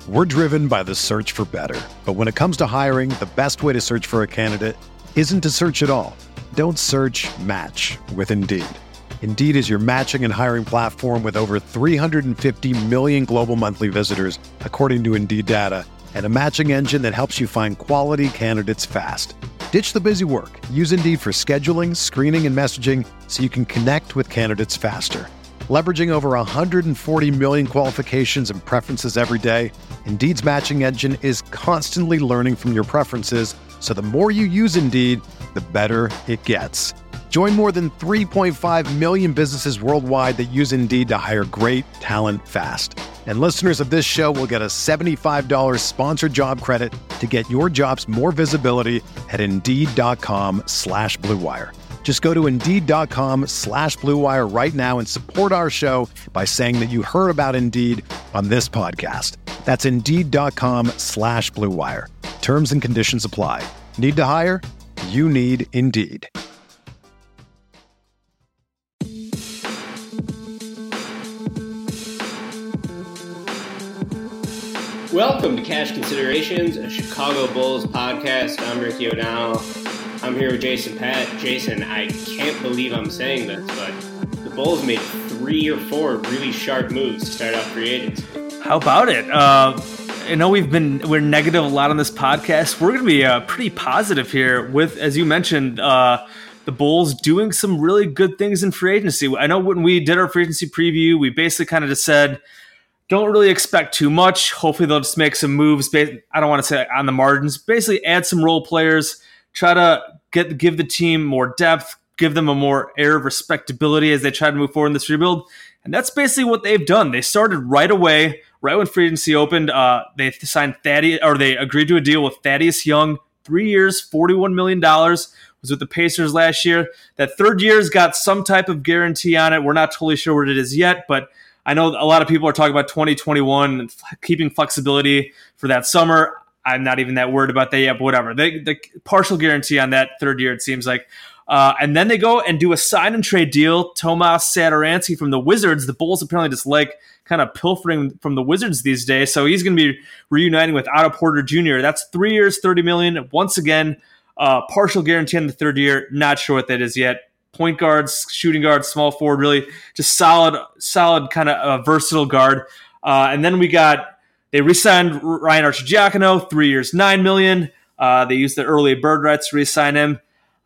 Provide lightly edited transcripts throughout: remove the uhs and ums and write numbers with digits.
We're driven by the search for better. But when it comes to hiring, the best way to search for a candidate isn't to search at all. Don't search, match with Indeed. Indeed is your matching and hiring platform with over 350 million global monthly visitors, according to Indeed data, and a matching engine that helps you find quality candidates fast. Ditch the busy work. Use Indeed for scheduling, screening, and messaging so you can connect with candidates faster. Leveraging over 140 million qualifications and preferences every day, Indeed's matching engine is constantly learning from your preferences, so the more you use Indeed, the better it gets. Join more than 3.5 million businesses worldwide that use Indeed to hire great talent fast. And listeners of this show will get a $75 sponsored job credit to get your jobs more visibility at Indeed.com/Blue Wire. Just go to Indeed.com/Blue Wire right now and support our show by saying that you heard about Indeed on this podcast. That's Indeed.com/Blue Wire. Terms and conditions apply. Need to hire? You need Indeed. Welcome to Cash Considerations, a Chicago Bulls podcast. I'm Ricky O'Donnell. I'm here with Jason Pat. Jason, I can't believe I'm saying this, but the Bulls made 3 or 4 really sharp moves to start off free agency. How about it? I know we're negative a lot on this podcast. We're going to be pretty positive here with, as you mentioned, the Bulls doing some really good things in free agency. I know when we did our free agency preview, we basically kind of just said, don't really expect too much. Hopefully they'll just make some moves. I don't want to say on the margins. Basically add some role players, try to give the team more depth, give them a more air of respectability as they try to move forward in this rebuild. And that's basically what they've done. They started right away, right when free agency opened. They signed Thaddeus, or they agreed to a deal with Thaddeus Young, 3 years, $41 million. Was with the Pacers last year. That third year's got some type of guarantee on it. We're not totally sure what it is yet, but I know a lot of people are talking about 2021 and keeping flexibility for that summer. I'm not even that worried about that yet, but whatever. The partial guarantee on that third year, it seems like. And then they go and do a sign and trade deal. Tomas Satoransky from the Wizards. The Bulls apparently just like kind of pilfering from the Wizards these days. So he's going to be reuniting with Otto Porter Jr. That's 3 years, $30 million. Once again, partial guarantee on the third year. Not sure what that is yet. Point guards, shooting guards, small forward, really just solid kind of versatile guard. And then they re-signed Ryan Arcidiacono, 3 years, $9 million. They used the early bird rights to re-sign him.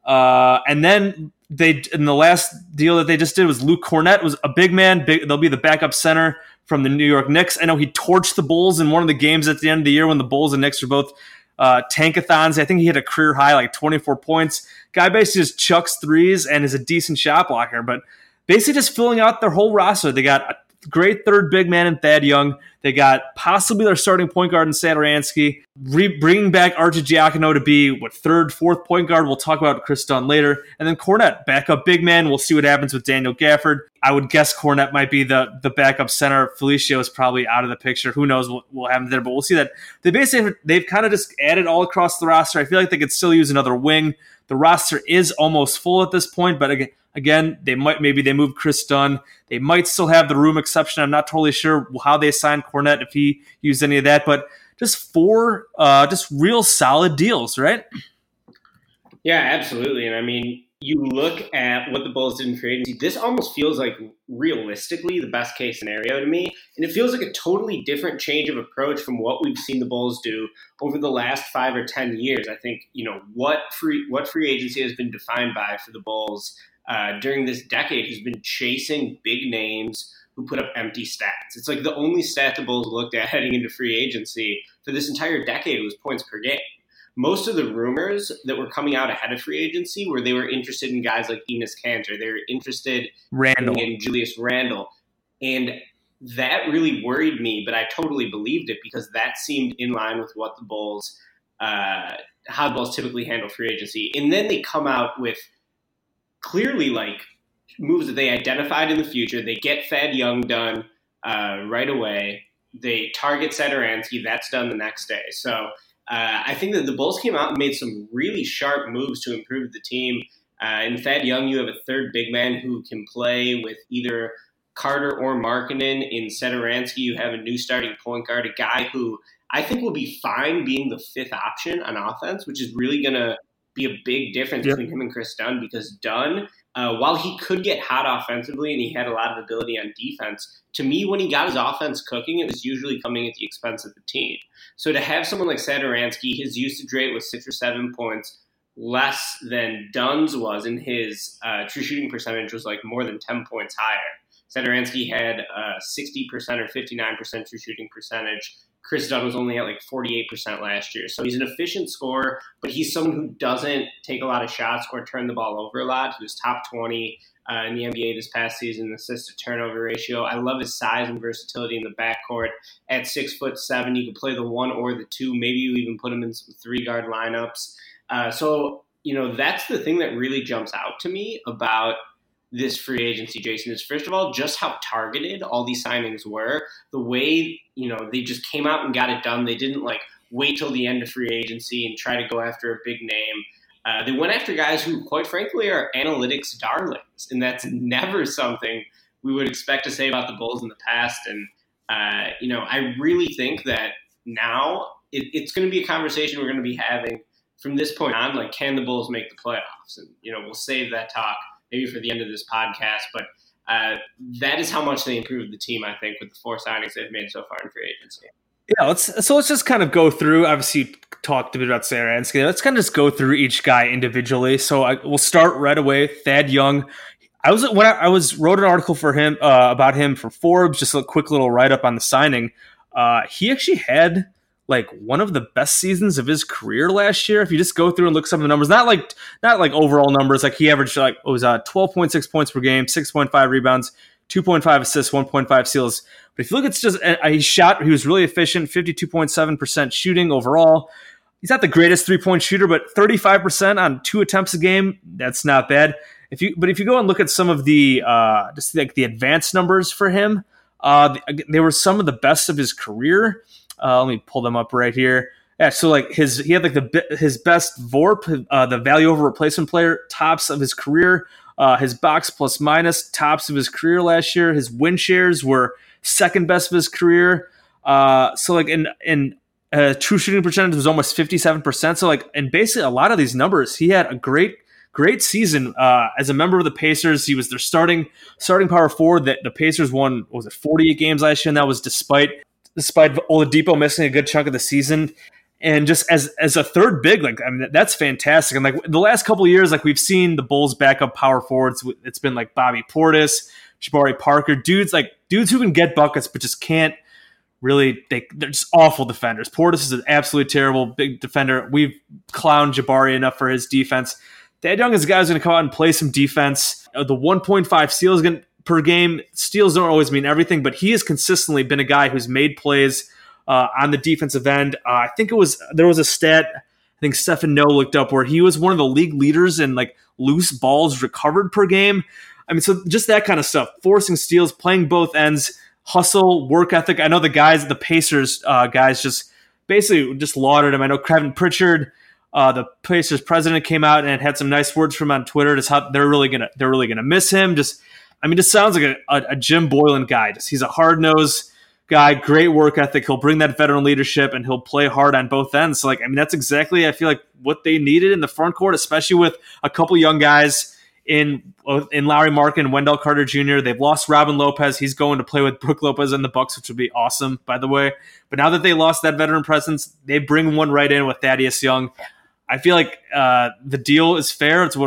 And then in the last deal that they just did was Luke Cornett was a big man. They'll be the backup center from the New York Knicks. I know he torched the Bulls in one of the games at the end of the year when the Bulls and Knicks were both tankathons. I think he hit a career high, like 24 points. Guy basically just chucks threes and is a decent shot blocker, but basically just filling out their whole roster. They got a great third big man in Thad Young. They got possibly their starting point guard in Satoransky. Bringing back Arcidiacono to be third, fourth point guard. We'll talk about Chris Dunn later. And then Cornett, backup big man. We'll see what happens with Daniel Gafford. I would guess Cornett might be the backup center. Felicio is probably out of the picture. Who knows what will happen there, but we'll see that. They've kind of just added all across the roster. I feel like they could still use another wing. The roster is almost full at this point, but again, maybe they moved Chris Dunn. They might still have the room exception. I'm not totally sure how they signed Cornett, if he used any of that, but just 4 just real solid deals, right? Yeah, absolutely. And I mean, you look at what the Bulls did in free agency, this almost feels like realistically the best case scenario to me. And it feels like a totally different change of approach from what we've seen the Bulls do over the last 5 or 10 years. I think, what free agency has been defined by for the Bulls during this decade has been chasing big names who put up empty stats. It's like the only stat the Bulls looked at heading into free agency for this entire decade was points per game. Most of the rumors that were coming out ahead of free agency were they were interested in guys like Enes Kanter. They were interested in Julius Randle. And that really worried me, but I totally believed it because that seemed in line with what the Bulls, how the Bulls typically handle free agency. And then they come out with clearly like moves that they identified in the future. They get Thad Young done right away. They target Satoransky. That's done the next day. So I think that the Bulls came out and made some really sharp moves to improve the team. In Thad Young, you have a third big man who can play with either Carter or Markkanen. In Satoransky, you have a new starting point guard, a guy who I think will be fine being the fifth option on offense, which is really going to be a big difference between him and Chris Dunn, because Dunn, while he could get hot offensively and he had a lot of ability on defense, to me, when he got his offense cooking, it was usually coming at the expense of the team. So to have someone like Satoransky, his usage rate was 6 or 7 points less than Dunn's was, and his true shooting percentage was like more than 10 points higher. Satoransky had 60% or 59% true shooting percentage. Chris Dunn was only at like 48% last year. So he's an efficient scorer, but he's someone who doesn't take a lot of shots or turn the ball over a lot. He was top 20 in the NBA this past season in assist-to-turnover ratio. I love his size and versatility in the backcourt. At 6'7", you can play the 1 or the 2. Maybe you even put him in some 3-guard lineups. So, that's the thing that really jumps out to me about this free agency, Jason, is first of all, just how targeted all these signings were. The way, they just came out and got it done. They didn't wait till the end of free agency and try to go after a big name. They went after guys who, quite frankly, are analytics darlings. And that's never something we would expect to say about the Bulls in the past. And, I really think that now it's going to be a conversation we're going to be having from this point on. Can the Bulls make the playoffs? And, we'll save that talk maybe for the end of this podcast, but that is how much they improved the team, I think, with the 4 signings they've made so far in free agency. Yeah, let's just kind of go through. Obviously, you talked a bit about Satoransky. Let's kind of just go through each guy individually. So we'll start right away. Thad Young. I wrote an article for him about him for Forbes. Just a quick little write up on the signing. He actually had one of the best seasons of his career last year. If you just go through and look at some of the numbers, not overall numbers, he averaged 12.6 points per game, 6.5 rebounds, 2.5 assists, 1.5 steals. But if you look, it's just he was really efficient, 52.7% shooting overall. He's not the greatest 3-point shooter, but 35% on 2 attempts a game, that's not bad. If you go and look at some of the the advanced numbers for him, they were some of the best of his career. Let me pull them up right here. Yeah, so he had his best VORP, the value over replacement player, tops of his career. His box plus minus, tops of his career last year. His win shares were second best of his career. In true shooting percentage was almost 57%. So in basically a lot of these numbers, he had a great season as a member of the Pacers. He was their starting power forward. That the Pacers won 48 games last year, and that was despite Oladipo missing a good chunk of the season. And just as a third big, that's fantastic. And the last couple of years, we've seen the Bulls backup power forwards. It's been Bobby Portis, Jabari Parker, dudes who can get buckets but just can't really. They're just awful defenders. Portis is an absolutely terrible big defender. We've clowned Jabari enough for his defense. Thad Young is a guy who's going to come out and play some defense. The 1.5 steals per game. Steals don't always mean everything, but he has consistently been a guy who's made plays on the defensive end. I think there was a stat I think Stephen Noe looked up where he was one of the league leaders in loose balls recovered per game. I mean, so just that kind of stuff, forcing steals, playing both ends, hustle, work ethic. I know the Pacers guys just basically just lauded him. I know Kevin Pritchard, the Pacers president, came out and had some nice words from him on Twitter. Just how they're really gonna miss him. Just sounds like a Jim Boylan guy. He's a hard-nosed guy, great work ethic. He'll bring that veteran leadership, and he'll play hard on both ends. So, that's exactly, I feel what they needed in the front court, especially with a couple young guys in Lauri Markkanen and Wendell Carter Jr. They've lost Robin Lopez. He's going to play with Brook Lopez and the Bucks, which would be awesome, by the way. But now that they lost that veteran presence, they bring one right in with Thaddeus Young. I feel the deal is fair. It's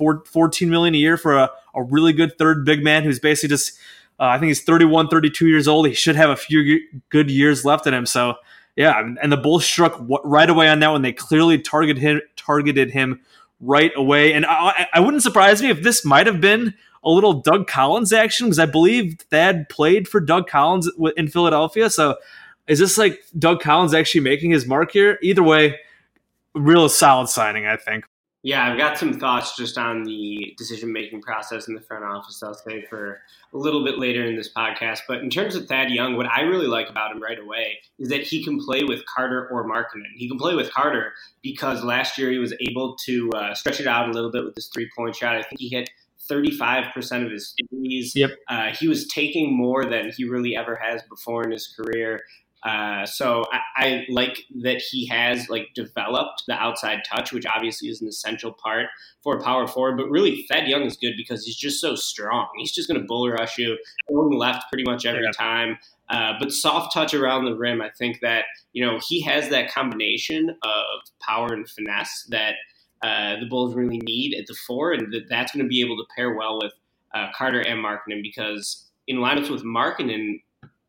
$14 million a year for a really good third big man who's basically just I think he's 31, 32 years old. He should have a few good years left in him. So yeah, and the Bulls struck right away on that one. They clearly targeted him right away. And I wouldn't surprise me if this might have been a little Doug Collins action, because I believe Thad played for Doug Collins in Philadelphia. So is this Doug Collins actually making his mark here? Either way, real solid signing, I think. Yeah, I've got some thoughts just on the decision-making process in the front office I'll say for a little bit later in this podcast. But in terms of Thad Young, what I really like about him right away is that he can play with Carter or Markkanen. He can play with Carter because last year he was able to stretch it out a little bit with his three-point shot. I think he hit 35% of his threes. Yep. He was taking more than he really ever has before in his career. So I like that he has like developed the outside touch, which obviously is an essential part for a power forward. But really, Thad Young is good because he's just so strong. He's just going to bull rush you, going left pretty much every time. But soft touch around the rim, I think that, he has that combination of power and finesse that the Bulls really need at the four, and that's going to be able to pair well with Carter and Markkanen, because in lineups with Markkanen,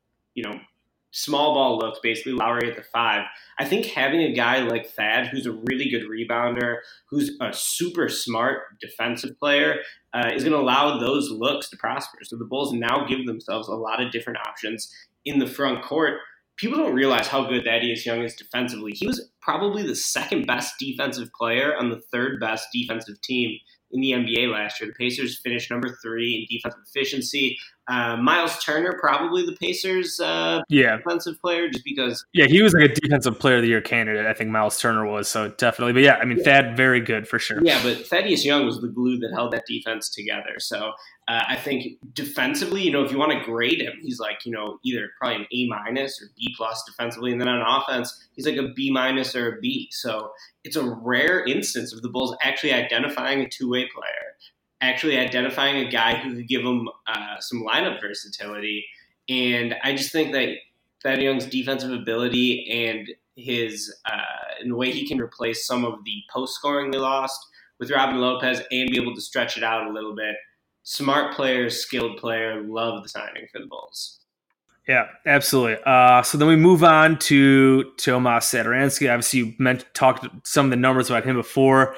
small ball looks, basically Lowry at the 5. I think having a guy like Thad, who's a really good rebounder, who's a super smart defensive player, is going to allow those looks to prosper. So the Bulls now give themselves a lot of different options in the front court. People don't realize how good Thaddeus Young is defensively. He was probably the second best defensive player on the third best defensive team in the NBA last year. The Pacers finished number 3 in defensive efficiency. Miles Turner, probably the Pacers' defensive player, just because. Yeah, he was like a defensive player of the year candidate. I think Miles Turner was, so definitely. But yeah, I mean, Thad, very good for sure. Yeah, but Thaddeus Young was the glue that held that defense together. So I think defensively, if you want to grade him, he's like, either probably an A- or B+ defensively. And then on offense, he's like a B- or a B. So it's a rare instance of the Bulls actually identifying a two-way player, actually identifying a guy who could give them some lineup versatility. And I just think that Thad Young's defensive ability and his and the way he can replace some of the post scoring they lost with Robin Lopez and be able to stretch it out a little bit. Smart player, skilled player, love the signing for the Bulls. Yeah, absolutely. So then we move on to Tomas Satoransky. Obviously, you talked some of the numbers about him before.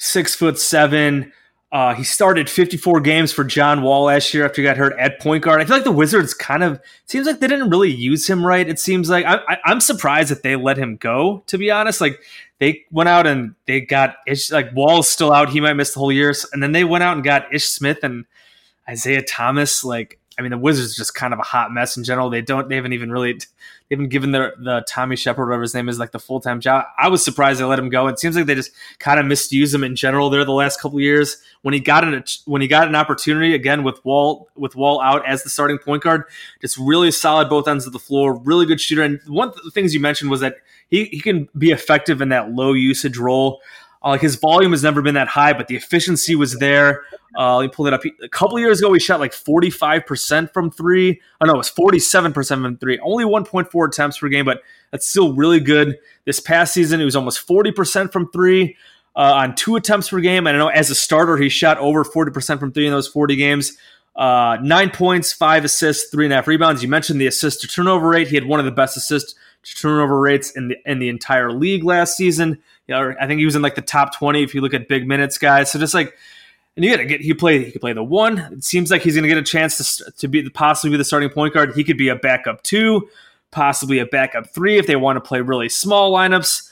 6'7". He started 54 games for John Wall last year after he got hurt at point guard. I feel like the Wizards seems like they didn't really use him right. It seems like I'm surprised that they let him go, to be honest. Like, they went out and they got Wall's still out. He might miss the whole year. And then they went out and got Ish Smith and Isaiah Thomas. The Wizards are just kind of a hot mess in general. They haven't given the Tommy Shepard, whatever his name is, like the full-time job. I was surprised they let him go. It seems like they just kind of misused him in general there the last couple of years. When he got an opportunity again with Wall out as the starting point guard, just really solid both ends of the floor, really good shooter. And one of the things you mentioned was that he can be effective in that low usage role. His volume has never been that high, but the efficiency was there. He pulled it up. A couple of years ago, he shot like 45% from 3. Oh, no, it was 47% from 3. Only 1.4 attempts per game, but that's still really good. This past season, it was almost 40% from 3 on 2 attempts per game. And I know as a starter, he shot over 40% from 3 in those 40 games. 9 points, 5 assists, 3.5 rebounds. You mentioned the assist to turnover rate. He had one of the best assist to turnover rates in the entire league last season. I think he was in like the top 20 if you look at big minutes guys. So just like, and you gotta get he could play the 1. It seems like he's gonna get a chance to possibly be the starting point guard. He could be a backup 2, possibly a backup 3 if they want to play really small lineups.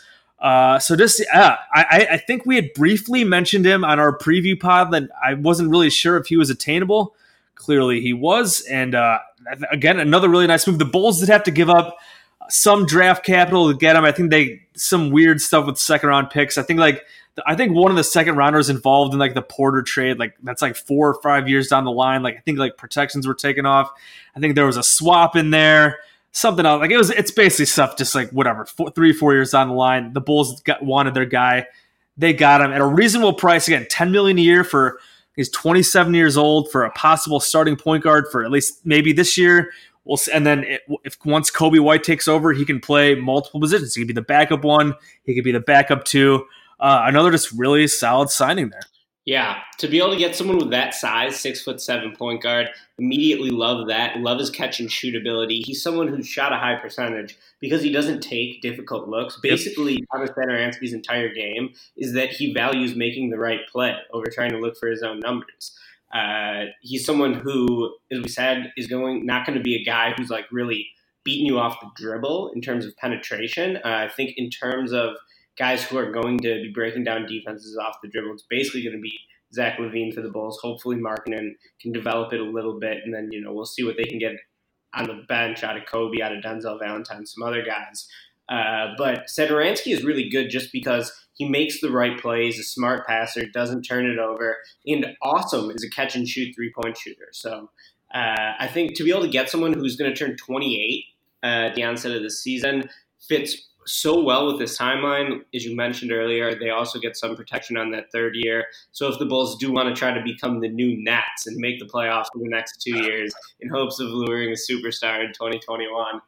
I think we had briefly mentioned him on our preview pod that I wasn't really sure if he was attainable. Clearly he was, and again, another really nice move. The Bulls did have to give up some draft capital to get him. I think some weird stuff with second round picks. I think one of the second rounders involved in like the Porter trade, like that's like 4 or 5 years down the line. Like I think like protections were taken off. I think there was a swap in there, something else. Like it's basically stuff just like whatever. 3-4 years down the line, the Bulls wanted their guy. They got him at a reasonable price. Again, $10 million a year for he's 27 years old for a possible starting point guard for at least maybe this year. And then if once Kobe White takes over, he can play multiple positions. He could be the backup 1. He could be the backup 2. Another just really solid signing there. Yeah, to be able to get someone with that size, 6'7" point guard, immediately love that. Love his catch and shoot ability. He's someone who's shot a high percentage because he doesn't take difficult looks. Basically, Tomas Satoransky's entire game is that he values making the right play over trying to look for his own numbers. He's someone who, as we said, is not going to be a guy who's like really beating you off the dribble in terms of penetration. I think in terms of guys who are going to be breaking down defenses off the dribble, it's basically going to be Zach LaVine for the Bulls. Hopefully Markkanen can develop it a little bit, and then we'll see what they can get on the bench out of Kobe, out of Denzel Valentine, some other guys. But Satoransky is really good just because he makes the right plays, a smart passer, doesn't turn it over, and awesome is a catch-and-shoot three-point shooter. So I think to be able to get someone who's going to turn 28 at the onset of the season fits so well with this timeline. As you mentioned earlier, they also get some protection on that third year. So if the Bulls do want to try to become the new Nets and make the playoffs for the next 2 years in hopes of luring a superstar in 2021,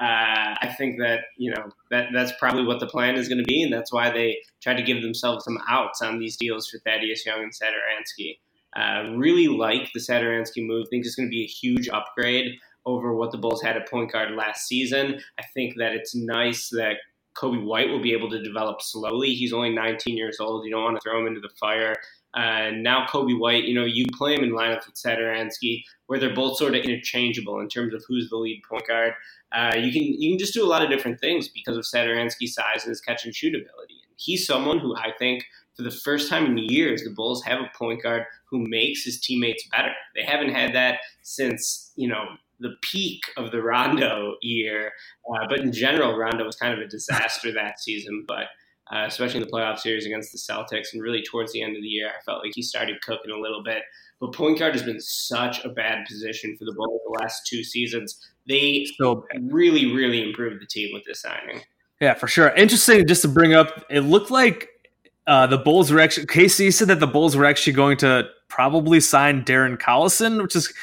I think that that's probably what the plan is going to be, and that's why they try to give themselves some outs on these deals for Thaddeus Young and Satoransky. Really like the Satoransky move. Think it's going to be a huge upgrade over what the Bulls had at point guard last season. I think that it's nice that Kobe White will be able to develop slowly. He's only 19 years old. You don't want to throw him into the fire. Now Kobe White, you play him in lineups with Satoransky, where they're both sort of interchangeable in terms of who's the lead point guard. You can just do a lot of different things because of Satoransky's size and his catch and shoot ability. He's someone who I think for the first time in years, the Bulls have a point guard who makes his teammates better. They haven't had that since, the peak of the Rondo year. But in general, Rondo was kind of a disaster that season. But especially in the playoff series against the Celtics and really towards the end of the year, I felt like he started cooking a little bit. But point guard has been such a bad position for the Bulls the last 2 seasons. They really, really improved the team with this signing. Yeah, for sure. Interesting just to bring up, it looked like the Bulls were actually, KC said that the Bulls were actually going to probably sign Darren Collison, which is,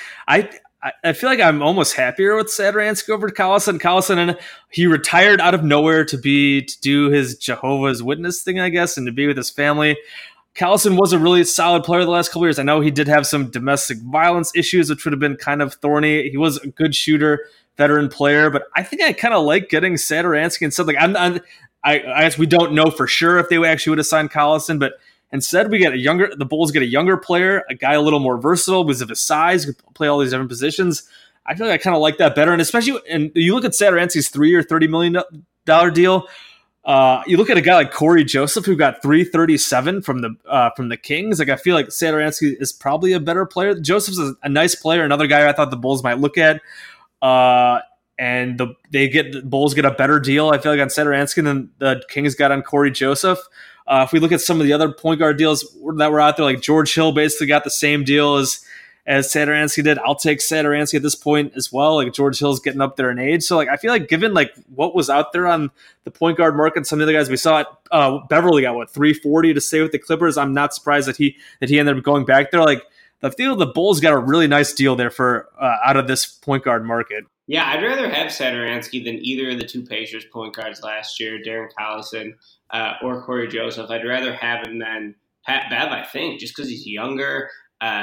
I feel like I'm almost happier with Satoransky over Collison. Collison, and he retired out of nowhere to do his Jehovah's Witness thing, I guess, and to be with his family. Collison was a really solid player the last couple of years. I know he did have some domestic violence issues, which would have been kind of thorny. He was a good shooter, veteran player, but I think I kind of like getting Satoransky instead. Like I guess we don't know for sure if they actually would have signed Collison, but instead we get the Bulls get a younger player, a guy a little more versatile because of his size, could play all these different positions. I feel like I kind of like that better, and especially, and you look at Satoransky's 3-year, $30 million deal. You look at a guy like Corey Joseph, who got $337 from the Kings. Like, I feel like Satoransky is probably a better player. Joseph's a nice player, another guy I thought the Bulls might look at. And the Bulls get a better deal, I feel like, on Satoransky than the Kings got on Corey Joseph. If we look at some of the other point guard deals that were out there, like George Hill basically got the same deal as Satoransky did. I'll take Satoransky at this point as well. Like, George Hill's getting up there in age. So, like, I feel like given like what was out there on the point guard market, some of the other guys we saw, Beverly got $340 to stay with the Clippers. I'm not surprised that he ended up going back there. Like, I feel the Bulls got a really nice deal there for out of this point guard market. Yeah, I'd rather have Satoransky than either of the 2 Pacers point guards last year, Darren Collison or Corey Joseph. I'd rather have him than Pat Bev, I think, just because he's younger.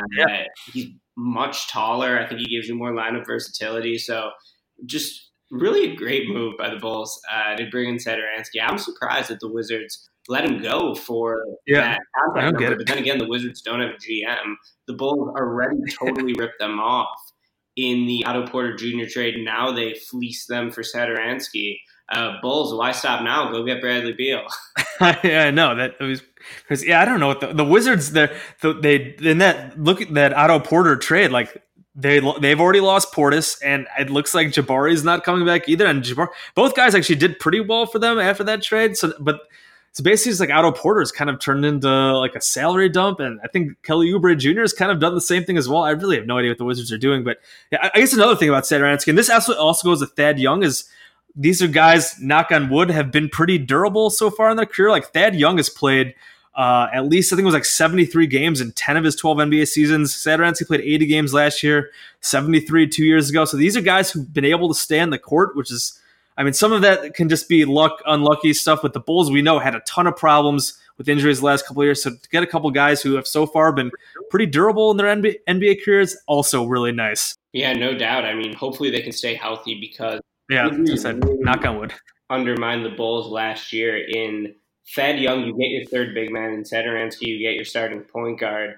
He's much taller. I think he gives you more lineup versatility. So just really a great move by the Bulls to bring in Satoransky. I'm surprised that the Wizards let him go for that contract number. But then again, the Wizards don't have a GM. The Bulls already totally ripped them off in the Otto Porter Jr. trade. Now they fleece them for Satoransky. Bulls, why stop now? Go get Bradley Beal. Yeah, I know that was because I don't know what the Wizards they in that look at that Otto Porter trade, like they've already lost Portis, and it looks like Jabari's not coming back either. And both guys actually did pretty well for them after that trade. So basically it's like Otto Porter's kind of turned into like a salary dump, and I think Kelly Oubre Jr. has kind of done the same thing as well. I really have no idea what the Wizards are doing, but yeah, I guess another thing about Satoransky, and this also goes to Thad Young, is these are guys, knock on wood, have been pretty durable so far in their career. Like, Thad Young has played at least, I think it was like 73 games in 10 of his 12 NBA seasons. Satoransky played 80 games last year, 73 2 years ago. So these are guys who've been able to stay on the court, which is, I mean, some of that can just be luck, unlucky stuff. But the Bulls, we know, had a ton of problems with injuries the last couple of years. So to get a couple guys who have so far been pretty durable in their NBA careers, also really nice. Yeah, no doubt. I mean, hopefully they can stay healthy because knock on wood. Undermined the Bulls last year. In Thad Young, you get your third big man. In Satoransky, you get your starting point guard.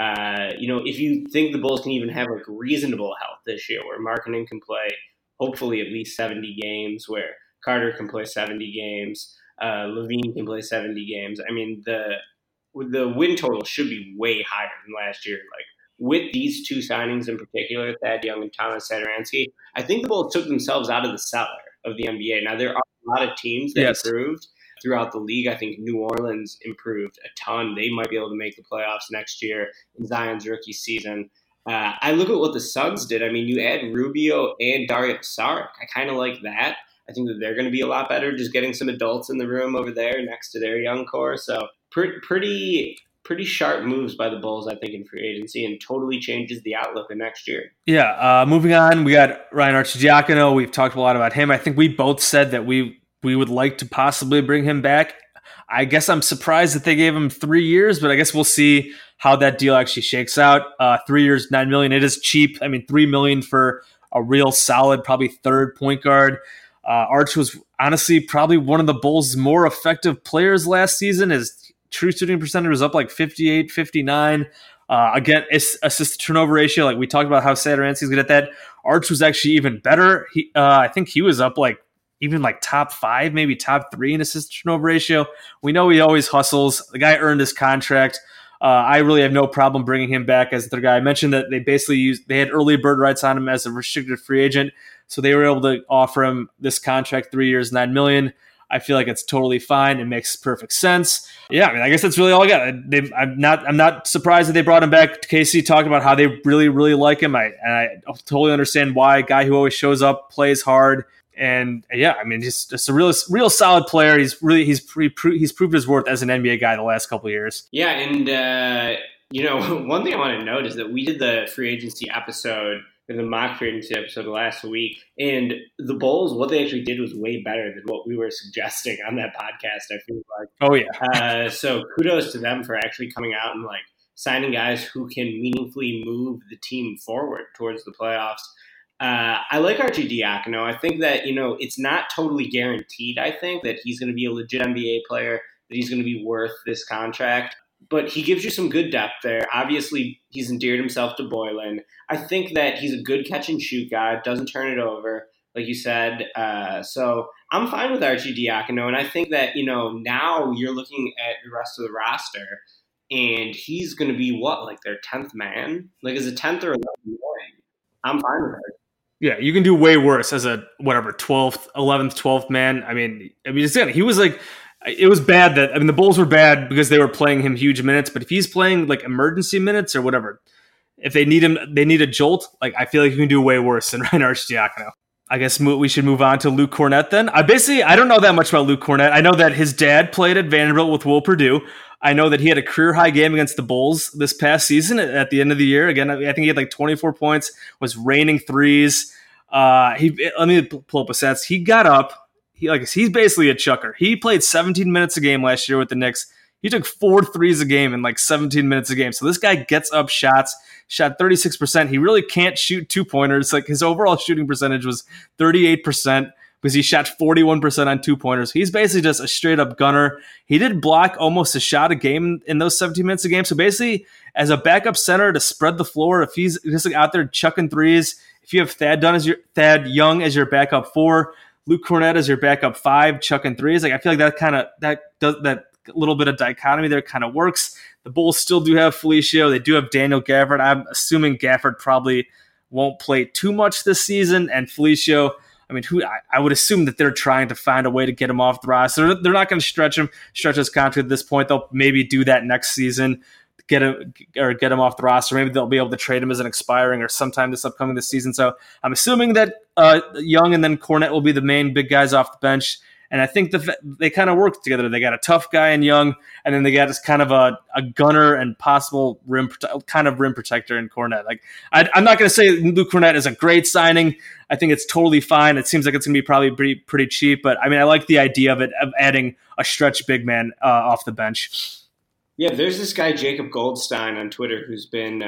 If you think the Bulls can even have like reasonable health this year, where Markkanen can play hopefully at least 70 games, where Carter can play 70 games, Levine can play 70 games. I mean, the win total should be way higher than last year. Like, with these 2 signings in particular, Thad Young and Thomas Satoransky, I think the Bulls took themselves out of the cellar of the NBA. Now, there are a lot of teams that improved throughout the league. I think New Orleans improved a ton. They might be able to make the playoffs next year in Zion's rookie season. I look at what the Suns did. I mean, you add Rubio and Dario Saric. I kind of like that. I think that they're going to be a lot better just getting some adults in the room over there next to their young core. So pretty sharp moves by the Bulls, I think, in free agency, and totally changes the outlook of next year. Yeah, moving on, we got Ryan Arcidiacono. We've talked a lot about him. I think we both said that we would like to possibly bring him back. I guess I'm surprised that they gave him 3 years, but I guess we'll see how that deal actually shakes out. 3 years, $9 million. It is cheap. I mean, $3 million for a real solid, probably third point guard. Arch was honestly probably one of the Bulls' more effective players last season. His true shooting percentage was up like 58, 59. Again, assist to turnover ratio, like we talked about how Satoransky's good at that. Arch was actually even better. I think he was up like even like top 5, maybe top 3 in assist to turnover ratio. We know he always hustles. The guy earned his contract. I really have no problem bringing him back as the guy. I mentioned that they had early bird rights on him as a restricted free agent. So they were able to offer him this contract, 3 years, $9 million. I feel like it's totally fine. It makes perfect sense. Yeah, I mean, I guess that's really all I got. I'm not surprised that they brought him back. Casey talked about how they really, really like him. I totally understand why. A guy who always shows up, plays hard, and yeah, I mean, just a real solid player. He's proved his worth as an NBA guy the last couple of years. Yeah, and one thing I want to note is that we did the free agency episode, the mock free agency episode last week, and the Bulls, what they actually did was way better than what we were suggesting on that podcast, I feel like. Oh, yeah. So kudos to them for actually coming out and like signing guys who can meaningfully move the team forward towards the playoffs. I like Arcidiacono. I think that, it's not totally guaranteed, I think, that he's going to be a legit NBA player, that he's going to be worth this contract. But he gives you some good depth there. Obviously, he's endeared himself to Boylen. I think that he's a good catch-and-shoot guy, doesn't turn it over, like you said. So I'm fine with Arcidiacono, and I think that, now you're looking at the rest of the roster, and he's going to be, like their 10th man? Like, as a 10th or 11th man, I'm fine with it. Yeah, you can do way worse as a, 12th, 11th, 12th man. I mean, he was like... It was bad the Bulls were bad because they were playing him huge minutes, but if he's playing like emergency minutes or whatever, if they need him, they need a jolt. Like, I feel like you can do way worse than Ryan Arcidiacono. I guess we should move on to Luke Kornet then. I don't know that much about Luke Kornet. I know that his dad played at Vanderbilt with Will Perdue. I know that he had a career high game against the Bulls this past season at the end of the year. Again, I think he had like 24 points, was raining threes. Let me pull up a stats. He got up. He's basically a chucker. He played 17 minutes a game last year with the Knicks. He took 4 threes a game in like 17 minutes a game. So this guy gets up shots, shot 36%. He really can't shoot 2-pointers. Like, his overall shooting percentage was 38% because he shot 41% on 2-pointers. He's basically just a straight up gunner. He did block almost a shot a game in those 17 minutes a game. So basically, as a backup center to spread the floor, if he's just like out there chucking threes, if you have Thad Young as your backup 4, Luke Kornet as your backup 5, chucking threes. Like, I feel like that little bit of dichotomy there kind of works. The Bulls still do have Felicio. They do have Daniel Gafford. I'm assuming Gafford probably won't play too much this season. And Felicio, I would assume that they're trying to find a way to get him off the roster. They're not going to stretch his contract at this point. They'll maybe do that next season. Get him off the roster. Maybe they'll be able to trade him as an expiring or sometime this season. So I'm assuming that Young and then Kornet will be the main big guys off the bench. And I think they kind of work together. They got a tough guy in Young, and then they got this kind of a gunner and possible rim protector in Kornet. Like, I'm not going to say Luke Kornet is a great signing. I think it's totally fine. It seems like it's going to be probably pretty cheap, but I like the idea of adding a stretch big man off the bench. Yeah, there's this guy, Jacob Goldstein, on Twitter who's been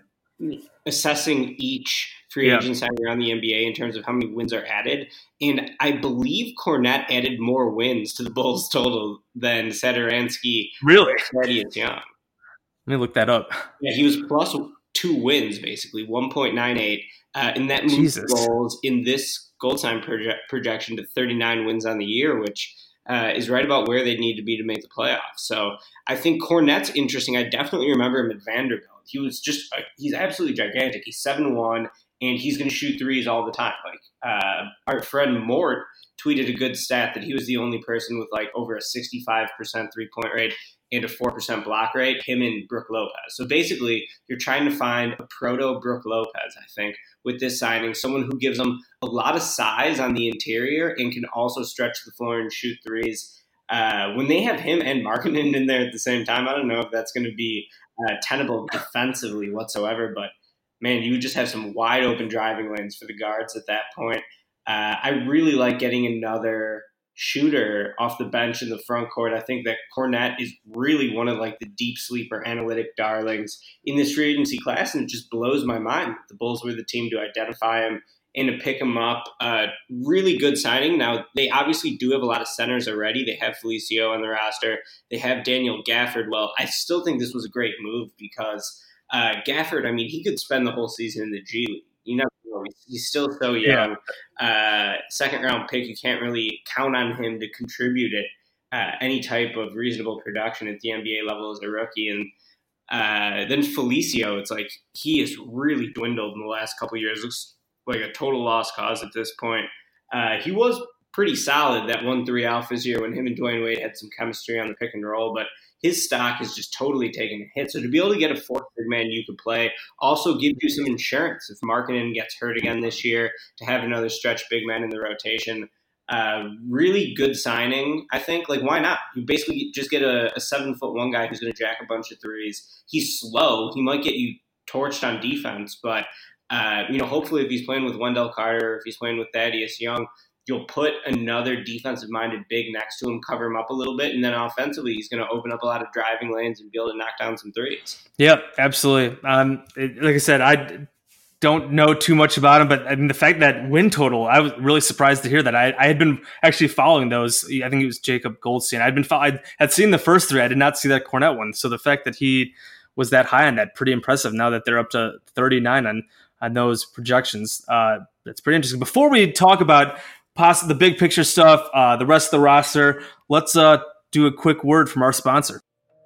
assessing each free agent signing around the NBA in terms of how many wins are added. And I believe Kornet added more wins to the Bulls total than Satoransky. Really? Thaddeus Young. Let me look that up. Yeah, he was plus 2 wins, basically, 1.98. And that moved the Bulls in this Goldstein projection to 39 wins on the year, which is right about where they need to be to make the playoffs. So I think Kornet's interesting. I definitely remember him at Vanderbilt. He's absolutely gigantic. He's 7'1", and he's going to shoot threes all the time. Like our friend Mort tweeted a good stat that he was the only person with like over a 65% 3-point rate and a 4% block rate, him and Brook Lopez. So basically, you're trying to find a proto Brook Lopez, I think, with this signing, someone who gives them a lot of size on the interior and can also stretch the floor and shoot threes. When they have him and Markkanen in there at the same time, I don't know if that's going to be tenable defensively whatsoever, but man, you just have some wide open driving lanes for the guards at that point. I really like getting another shooter off the bench in the front court. I think that Kornet is really one of like the deep sleeper analytic darlings in this free agency class, and it just blows my mind that the Bulls were the team to identify him and to pick him up. Really good signing. Now, they obviously do have a lot of centers already. They have Felicio on the roster. They have Daniel Gafford. Well, I still think this was a great move because Gafford, I mean, he could spend the whole season in the G League. You never know. He's still so young. Second-round pick, you can't really count on him to contribute at any type of reasonable production at the NBA level as a rookie. And then Felicio, it's like he has really dwindled in the last couple of years. Looks like a total lost cause at this point. He was pretty solid that 1-3 Alphas year when him and Dwayne Wade had some chemistry on the pick and roll, but his stock is just totally taking a hit. So to be able to get a fourth big man you could play also gives you some insurance if Markkanen gets hurt again this year, to have another stretch big man in the rotation. Really good signing, I think. Like, why not? You basically just get a 7'1" guy who's going to jack a bunch of threes. He's slow. He might get you torched on defense, but hopefully if he's playing with Wendell Carter, if he's playing with Thaddeus Young, you'll put another defensive-minded big next to him, cover him up a little bit, and then offensively he's going to open up a lot of driving lanes and be able to knock down some threes. Yep, absolutely. Like I said, I don't know too much about him, but I mean, the fact that win total, I was really surprised to hear that. I had been actually following those. I think it was Jacob Goldstein. I had seen the first three. I did not see that Kornet one. So the fact that he was that high on that, pretty impressive. Now that they're up to 39 on those projections, that's pretty interesting. Before we talk about the big picture stuff, the rest of the roster, let's do a quick word from our sponsor.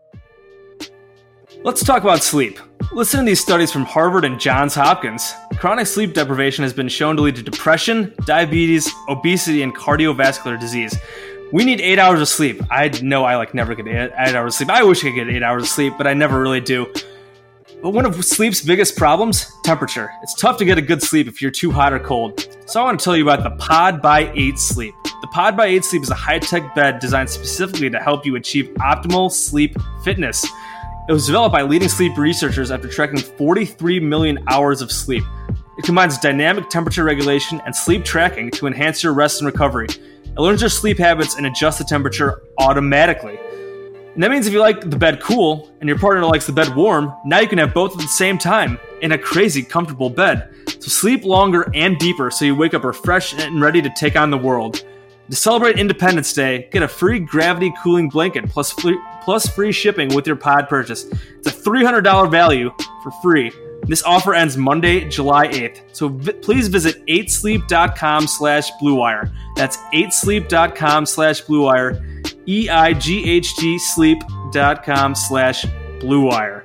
Let's talk about sleep. Listen to these studies from Harvard and Johns Hopkins. Chronic sleep deprivation has been shown to lead to depression, diabetes, obesity, and cardiovascular disease. We need 8 hours of sleep. I know I never get 8 hours of sleep. I wish I could get 8 hours of sleep, but I never really do. But one of sleep's biggest problems, temperature. It's tough to get a good sleep if you're too hot or cold. So I want to tell you about the Pod by 8 Sleep. The Pod by 8 Sleep is a high-tech bed designed specifically to help you achieve optimal sleep fitness. It was developed by leading sleep researchers after tracking 43 million hours of sleep. It combines dynamic temperature regulation and sleep tracking to enhance your rest and recovery. It learns your sleep habits and adjusts the temperature automatically. And that means if you like the bed cool and your partner likes the bed warm, now you can have both at the same time in a crazy comfortable bed. So sleep longer and deeper so you wake up refreshed and ready to take on the world. To celebrate Independence Day, get a free gravity cooling blanket plus free shipping with your pod purchase. It's a $300 value for free. This offer ends Monday, July 8th. So please visit 8sleep.com/bluewire. That's 8sleep.com/bluewire. EIGHT sleep.com/bluewire.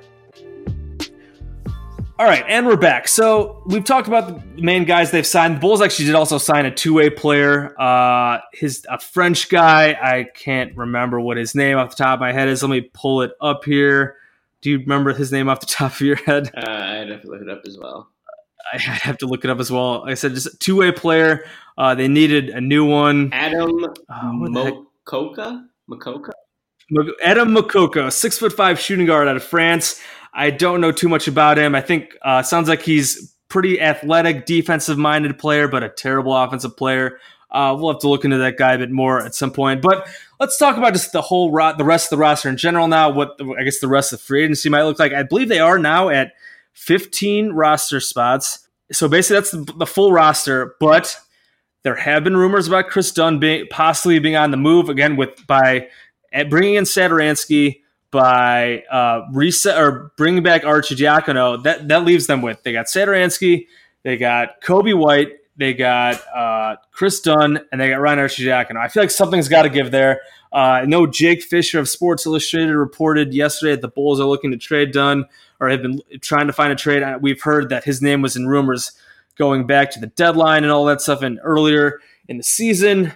All right, and we're back. So we've talked about the main guys they've signed. The Bulls actually did also sign a two-way player. A French guy. I can't remember what his name off the top of my head is. Let me pull it up here. Do you remember his name off the top of your head? I'd have to look it up as well. I'd have to look it up as well. Like I said, just a two-way player. They needed a new one. Adam Mokoka? Adam Mokoka, 6'5" shooting guard out of France. I don't know too much about him. I think sounds like he's pretty athletic, defensive-minded player, but a terrible offensive player. We'll have to look into that guy a bit more at some point. But let's talk about just the rest of the roster in general now, what I guess the rest of the free agency might look like. I believe they are now at 15 roster spots. So basically that's the full roster, but there have been rumors about Chris Dunn possibly being on the move again by bringing in Satoransky, by bringing back Arcidiacono. That leaves them with, they got Satoransky, they got Kobe White, they got Chris Dunn, and they got Ryan Arcidiacono. I feel like something's got to give there. I know Jake Fisher of Sports Illustrated reported yesterday that the Bulls are looking to trade Dunn, or have been trying to find a trade. We've heard that his name was in rumors going back to the deadline and all that stuff and earlier in the season.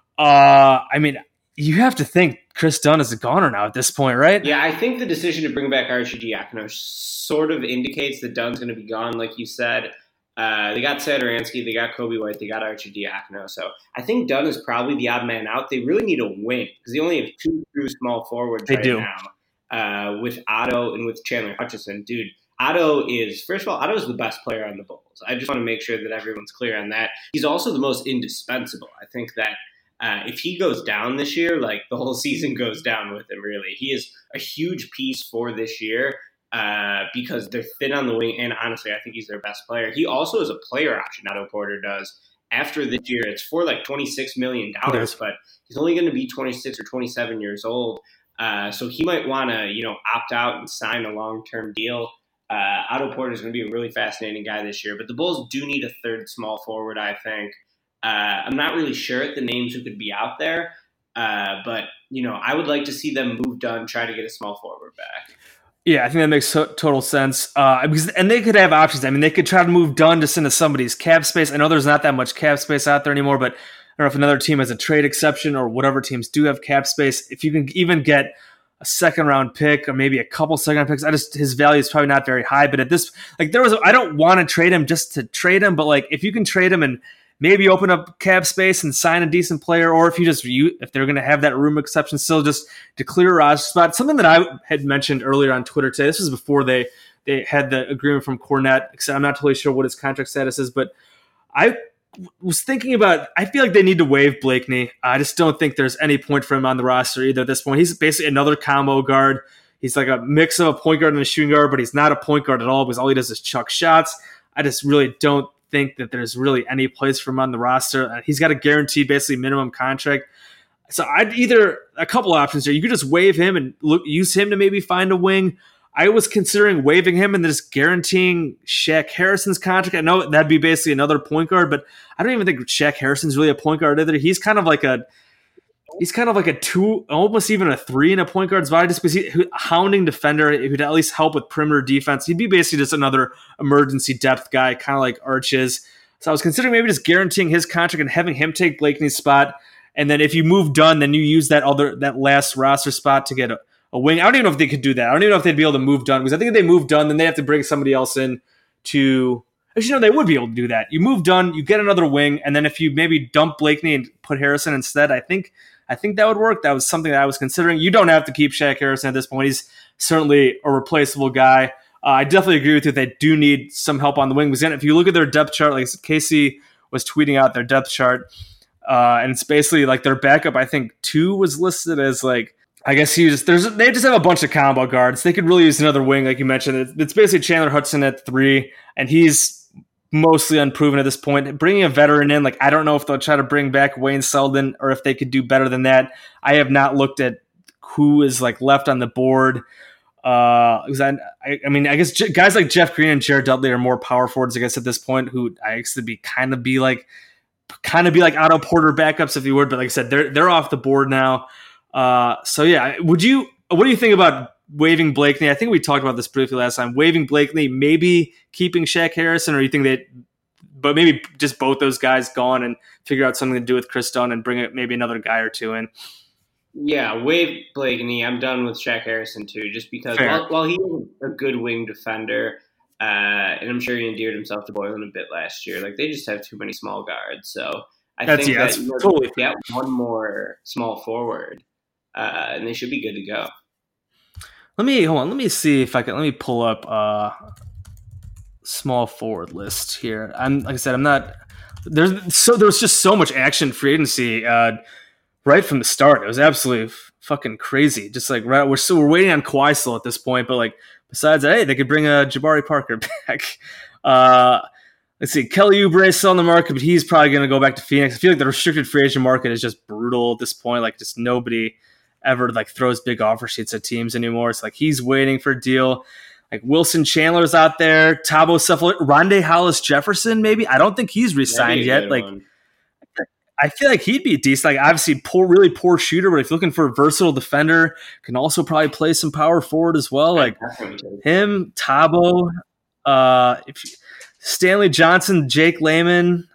I mean, you have to think Chris Dunn is a goner now at this point, right? Yeah, I think the decision to bring back Arcidiacono sort of indicates that Dunn's going to be gone, like you said. They got Satoransky, they got Kobe White, they got Arcidiacono. So I think Dunn is probably the odd man out. They really need a wing because they only have 2 true small forwards now with Otto and with Chandler Hutchison. Dude, Otto is the best player on the Bulls. I just want to make sure that everyone's clear on that. He's also the most indispensable. I think that if he goes down this year, like the whole season goes down with him, really. He is a huge piece for this year because they're thin on the wing, and honestly, I think he's their best player. He also is a player option, Otto Porter does. After this year, it's for like $26 million, but he's only going to be 26 or 27 years old. So he might want to, opt out and sign a long-term deal. Otto Porter is going to be a really fascinating guy this year, but the Bulls do need a third small forward, I think. I'm not really sure at the names who could be out there, but I would like to see them move Dunn, try to get a small forward back. Yeah, I think that makes total sense. And they could have options. I mean, they could try to move Dunn just into somebody's cap space. I know there's not that much cap space out there anymore, but I don't know if another team has a trade exception or whatever teams do have cap space. If you can even get a second-round pick or maybe a couple second-round picks, his value is probably not very high. But at this, I don't want to trade him just to trade him, but if you can trade him and maybe open up cap space and sign a decent player, or if they're going to have that room exception still, just to clear a roster spot. Something that I had mentioned earlier on Twitter today. This was before they had the agreement from Cornette. I'm not totally sure what his contract status is, but I was thinking about. I feel like they need to waive Blakeney. I just don't think there's any point for him on the roster either at this point. He's basically another combo guard. He's like a mix of a point guard and a shooting guard, but he's not a point guard at all because all he does is chuck shots. I just really don't think that there's really any place for him on the roster. He's got a guaranteed basically minimum contract. So I'd either a couple options here. You could just waive him and use him to maybe find a wing. I was considering waiving him and just guaranteeing Shaq Harrison's contract. I know that'd be basically another point guard, but I don't even think Shaq Harrison's really a point guard either. He's kind of like a 2, almost even a 3 in a point guard's body, just because he's a hounding defender who'd at least help with perimeter defense. He'd be basically just another emergency depth guy, kind of like Arch is. So I was considering maybe just guaranteeing his contract and having him take Blakeney's spot. And then if you move Dunn, then you use that last roster spot to get a wing. I don't even know if they could do that. I don't even know if they'd be able to move Dunn, because I think if they move Dunn, then they have to bring somebody else in to. Actually, no, they would be able to do that. You move Dunn, you get another wing, and then if you maybe dump Blakeney and put Harrison instead, I think that would work. That was something that I was considering. You don't have to keep Shaq Harrison at this point. He's certainly a replaceable guy. I definitely agree with you. They do need some help on the wing. Because if you look at their depth chart, like Casey was tweeting out their depth chart, and it's basically like their backup, I think 2 was listed as like, I guess they just have a bunch of combo guards. They could really use another wing, like you mentioned. It's basically Chandler Hudson at 3, and he's mostly unproven at this point. Bringing a veteran in, I don't know if they'll try to bring back Wayne Selden or if they could do better than that. I have not looked at who is left on the board. I guess guys like Jeff Green and Jared Dudley are more power forwards, I guess, at this point, who I guess would be like Otto Porter backups, if you would. But like I said, they're off the board now. So yeah, what do you think about waiving Blakeney? I think we talked about this briefly last time. Waiving Blakeney, maybe keeping Shaq Harrison, or you think but maybe just both those guys gone and figure out something to do with Chris Dunn and bring maybe another guy or 2 in? Yeah, waive Blakeney. I'm done with Shaq Harrison too, just because while he was a good wing defender, and I'm sure he endeared himself to Boylan a bit last year, they just have too many small guards. So I think that's totally get one more small forward, and they should be good to go. Let me see if I can. Let me pull up a small forward list here. I'm not. There was just so much action free agency right from the start. It was absolutely fucking crazy. Just we're waiting on Kawhi still at this point, but besides that, hey, they could bring Jabari Parker back. Let's see, Kelly Oubre is still on the market, but he's probably going to go back to Phoenix. I feel like the restricted free agent market is just brutal at this point. Just nobody ever throws big offer sheets at teams anymore. It's he's waiting for a deal. Wilson Chandler's out there, Thabo Sefolosha, Rondae Hollis Jefferson, maybe. I don't think he's re-signed yet. I feel like he'd be decent. Obviously, really poor shooter, but if you're looking for a versatile defender, can also probably play some power forward as well. Him, Thabo. Stanley Johnson, Jake Layman,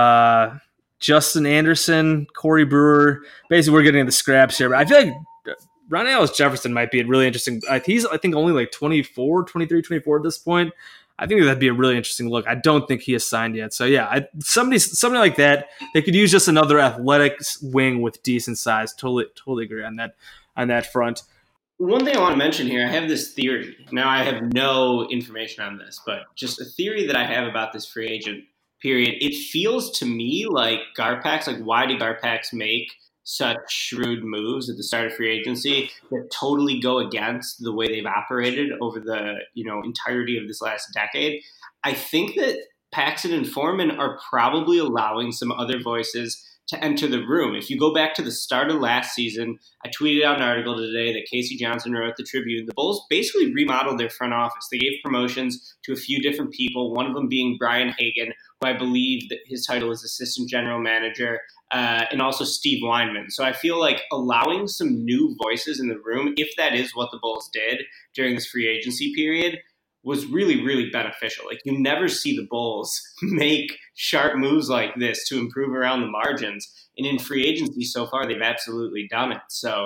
Justin Anderson, Corey Brewer. Basically, we're getting into the scraps here. But I feel like Ronnie Ellis Jefferson might be a really interesting. He's, I think, only like 24, 23, 24 at this point. I think that'd be a really interesting look. I don't think he is signed yet. So, yeah, somebody like that, they could use just another athletic wing with decent size. Totally agree on that front. One thing I want to mention here, I have this theory. Now, I have no information on this, but just a theory that I have about this free agent period. It feels to me like Garpax, like why did Garpax make such shrewd moves at the start of free agency that totally go against the way they've operated over the entirety of this last decade? I think that Paxson and Foreman are probably allowing some other voices to enter the room. If you go back to the start of last season, I tweeted out an article today that Casey Johnson wrote at the Tribune. The Bulls basically remodeled their front office. They gave promotions to a few different people, one of them being Brian Hagan, who I believe that his title is assistant general manager, and also Steve Weinman. So I feel like allowing some new voices in the room, if that is what the Bulls did during this free agency period, was really, really beneficial. Like, you never see the Bulls make sharp moves like this to improve around the margins. And in free agency so far, they've absolutely done it. So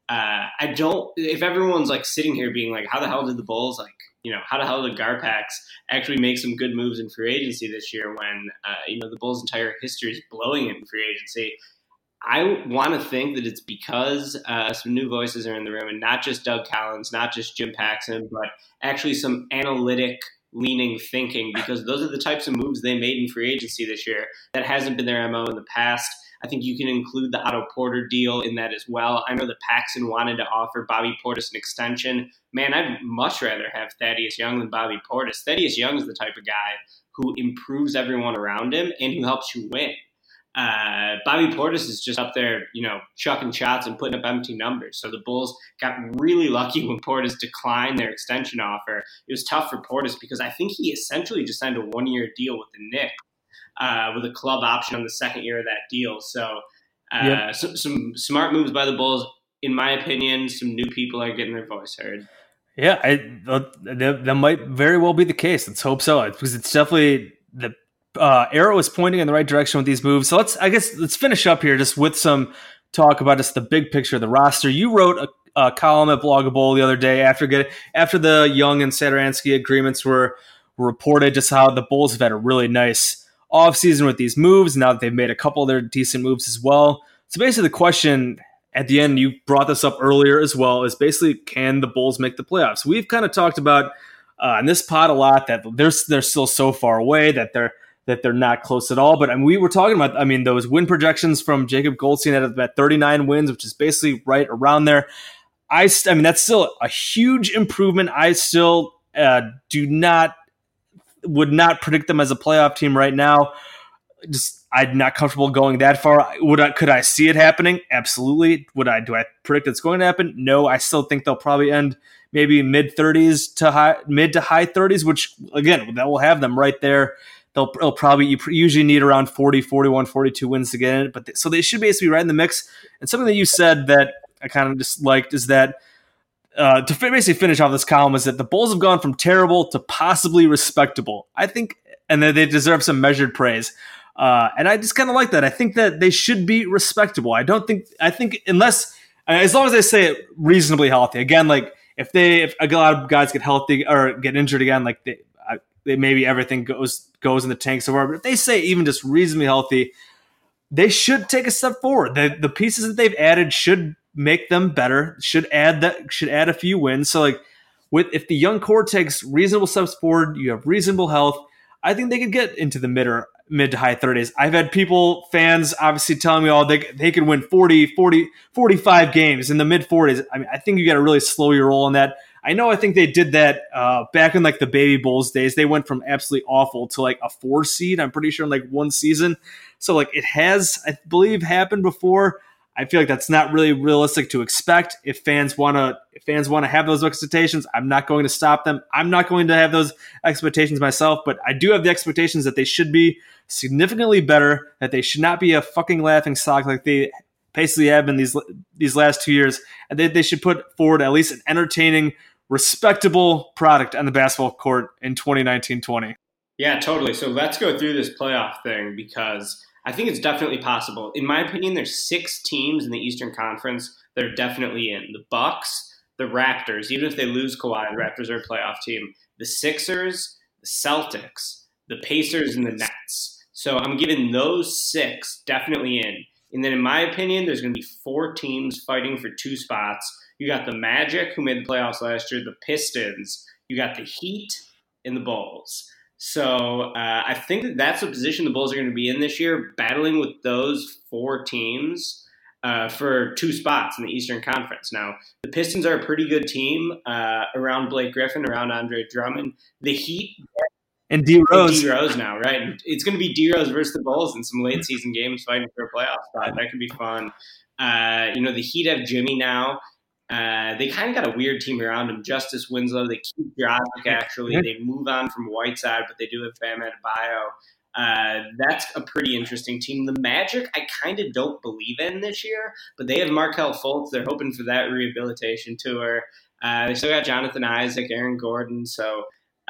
if everyone's like sitting here being like, how the hell did the Bulls, how the hell did Garpax actually make some good moves in free agency this year when, the Bulls' entire history is blowing it in free agency? I want to think that it's because some new voices are in the room, and not just Doug Collins, not just Jim Paxson, but actually some analytic-leaning thinking, because those are the types of moves they made in free agency this year. That hasn't been their MO in the past. I think you can include the Otto Porter deal in that as well. I know that Paxson wanted to offer Bobby Portis an extension. Man, I'd much rather have Thaddeus Young than Bobby Portis. Thaddeus Young is the type of guy who improves everyone around him and who helps you win. Bobby Portis is just up there, chucking shots and putting up empty numbers. So the Bulls got really lucky when Portis declined their extension offer. It was tough for Portis because I think he essentially just signed a one-year deal with the Knicks with a club option on the second year of that deal. So some smart moves by the Bulls. In my opinion, some new people are getting their voice heard. Yeah, that might very well be the case. Let's hope so, because it's definitely the arrow is pointing in the right direction with these moves. So let's finish up here just with some talk about just the big picture of the roster. You wrote a column at Bloggable the other day after the Young and Satoransky agreements were reported, just how the Bulls have had a really nice offseason with these moves. Now that they've made a couple of their decent moves as well. So basically the question at the end, you brought this up earlier as well, is basically, can the Bulls make the playoffs? We've kind of talked about in this pod a lot that they're still so far away that they're not close at all. But we were talking about, those win projections from Jacob Goldstein at about 39 wins, which is basically right around there. That's still a huge improvement. I still would not predict them as a playoff team right now. I'm not comfortable going that far. Could I see it happening? Absolutely. Do I predict it's going to happen? No, I still think they'll probably end maybe mid to high 30s, which again, that will have them right there. They'll probably, you usually need around 40, 41, 42 wins to get in it. So they should basically be right in the mix. And something that you said that I kind of just liked is that to basically finish off this column is that the Bulls have gone from terrible to possibly respectable. I think, and that they deserve some measured praise. And I just kind of like that. I think that they should be respectable. I think unless, as long as they say it reasonably healthy. Again, like if a lot of guys get healthy or get injured again, like they maybe everything goes in the tank so far. But if they say even just reasonably healthy, they should take a step forward. The pieces that they've added should make them better. Should add a few wins. So like if the young core takes reasonable steps forward, you have reasonable health, I think they could get into the mid to high 30s. I've had fans obviously telling me, they could win 40, 45 games in the mid 40s. I think you got to really slow your roll on that. I think they did that back in like the Baby Bulls days. They went from absolutely awful to like a 4 seed, I'm pretty sure, in like one season. So like it has, I believe, happened before. I feel like that's not really realistic to expect. If fans want to have those expectations, I'm not going to stop them. I'm not going to have those expectations myself, but I do have the expectations that they should be significantly better, that they should not be a fucking laughing stock like they basically have been these last 2 years, and they should put forward at least an entertaining, respectable product on the basketball court in 2019-20. Yeah, totally. So let's go through this playoff thing because I think it's definitely possible. In my opinion, there's 6 teams in the Eastern Conference that are definitely in. The Bucks, the Raptors, even if they lose Kawhi, the Raptors are a playoff team. The Sixers, the Celtics, the Pacers, and the Nets. So I'm giving those 6 definitely in. And then in my opinion, there's going to be 4 teams fighting for 2 spots. You got the Magic, who made the playoffs last year, the Pistons, you got the Heat, and the Bulls. So I think that's the position the Bulls are going to be in this year, battling with those 4 teams for 2 spots in the Eastern Conference. Now, the Pistons are a pretty good team around Blake Griffin, around Andre Drummond. The Heat and D Rose. D Rose now, right? And it's going to be D Rose versus the Bulls in some late season games fighting for a playoff spot. That could be fun. The Heat have Jimmy now. They kind of got a weird team around him. Justice Winslow, they keep Dragic, actually. They move on from Whiteside, but they do have Bam Adebayo. That's a pretty interesting team. The Magic, I kind of don't believe in this year, but they have Markelle Fultz. They're hoping for that rehabilitation tour. They still got Jonathan Isaac, Aaron Gordon. So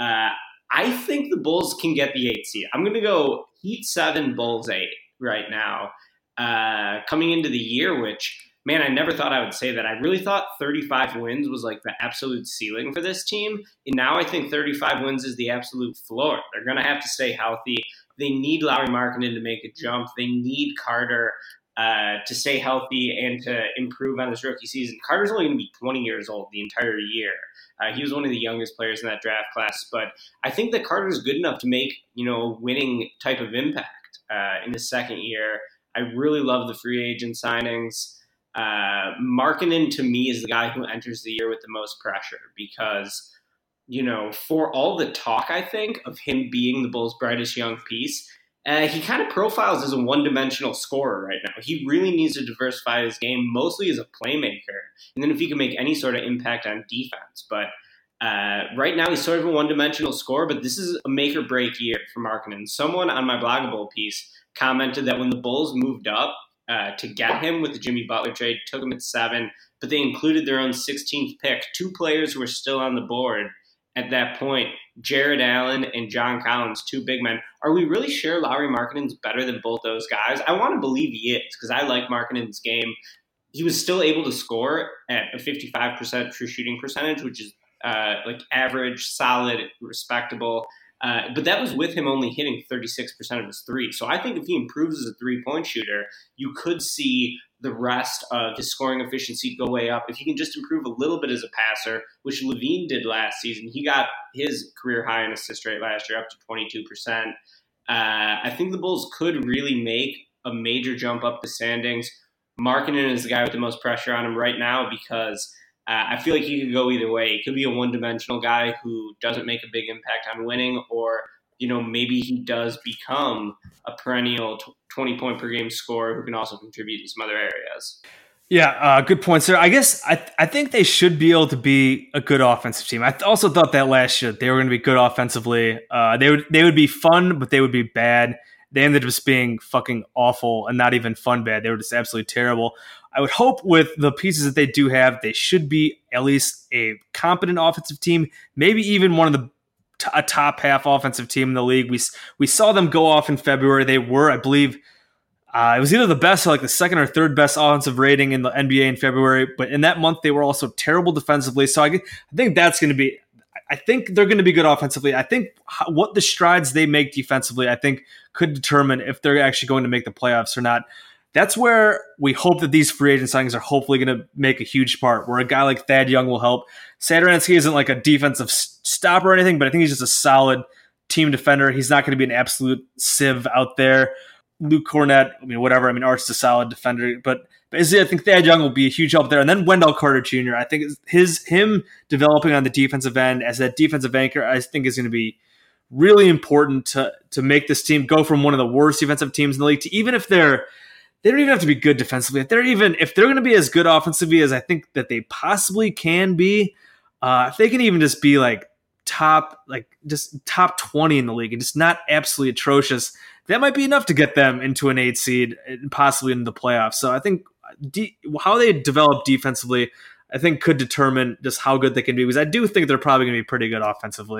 I think the Bulls can get the 8th seed. I'm going to go Heat 7, Bulls 8 right now. Coming into the year, which... Man, I never thought I would say that. I really thought 35 wins was like the absolute ceiling for this team. And now I think 35 wins is the absolute floor. They're going to have to stay healthy. They need Lauri Markkanen to make a jump. They need Carter to stay healthy and to improve on this rookie season. Carter's only going to be 20 years old the entire year. He was one of the youngest players in that draft class. But I think that Carter's good enough to make, a winning type of impact in his second year. I really love the free agent signings. Markkanen to me is the guy who enters the year with the most pressure because, for all the talk, I think, of him being the Bulls' brightest young piece, he kind of profiles as a one-dimensional scorer right now. He really needs to diversify his game, mostly as a playmaker, and then if he can make any sort of impact on defense. But right now he's sort of a one-dimensional scorer, but this is a make-or-break year for Markkanen. Someone on my Bloggable piece commented that when the Bulls moved up, to get him with the Jimmy Butler trade, took him at 7, but they included their own 16th pick. 2 players who were still on the board at that point, Jared Allen and John Collins, 2 big men. Are we really sure Lauri Markkanen's better than both those guys? I want to believe he is because I like Markkanen's game. He was still able to score at a 55% true shooting percentage, which is average, solid, respectable. But that was with him only hitting 36% of his threes. So I think if he improves as a three-point shooter, you could see the rest of his scoring efficiency go way up. If he can just improve a little bit as a passer, which Levine did last season, he got his career high in assist rate last year up to 22%. I think the Bulls could really make a major jump up the standings. Markkanen is the guy with the most pressure on him right now because I feel like he could go either way. He could be a one-dimensional guy who doesn't make a big impact on winning, or maybe he does become a perennial 20-point-per-game scorer who can also contribute in some other areas. Yeah, good point, sir. I guess I think they should be able to be a good offensive team. I also thought that last year they were going to be good offensively. They would be fun, but they would be bad. They ended up just being fucking awful and not even fun bad. They were just absolutely terrible. I would hope with the pieces that they do have, they should be at least a competent offensive team, maybe even one of the a top half offensive team in the league. We saw them go off in February. They were, I believe, it was either the best or like the second or third best offensive rating in the NBA in February. But in that month, they were also terrible defensively. So I think that's going to be. I think they're going to be good offensively. I think what the strides they make defensively, I think, could determine if they're actually going to make the playoffs or not. That's where we hope that these free agent signings are hopefully going to make a huge part, where a guy like Thad Young will help. Satoransky isn't like a defensive stopper or anything, but I think he's just a solid team defender. He's not going to be an absolute sieve out there. Luke Cornett, whatever. Art's a solid defender, but basically I think Thad Young will be a huge help there. And then Wendell Carter Jr., I think him developing on the defensive end as that defensive anchor, I think is going to be really important to make this team go from one of the worst defensive teams in the league to even if they don't even have to be good defensively. If they're going to be as good offensively as I think that they possibly can be, if they can even just be top 20 in the league and just not absolutely atrocious, that might be enough to get them into an 8 seed and possibly into the playoffs. So I think how they develop defensively, I think could determine just how good they can be, because I do think they're probably going to be pretty good offensively,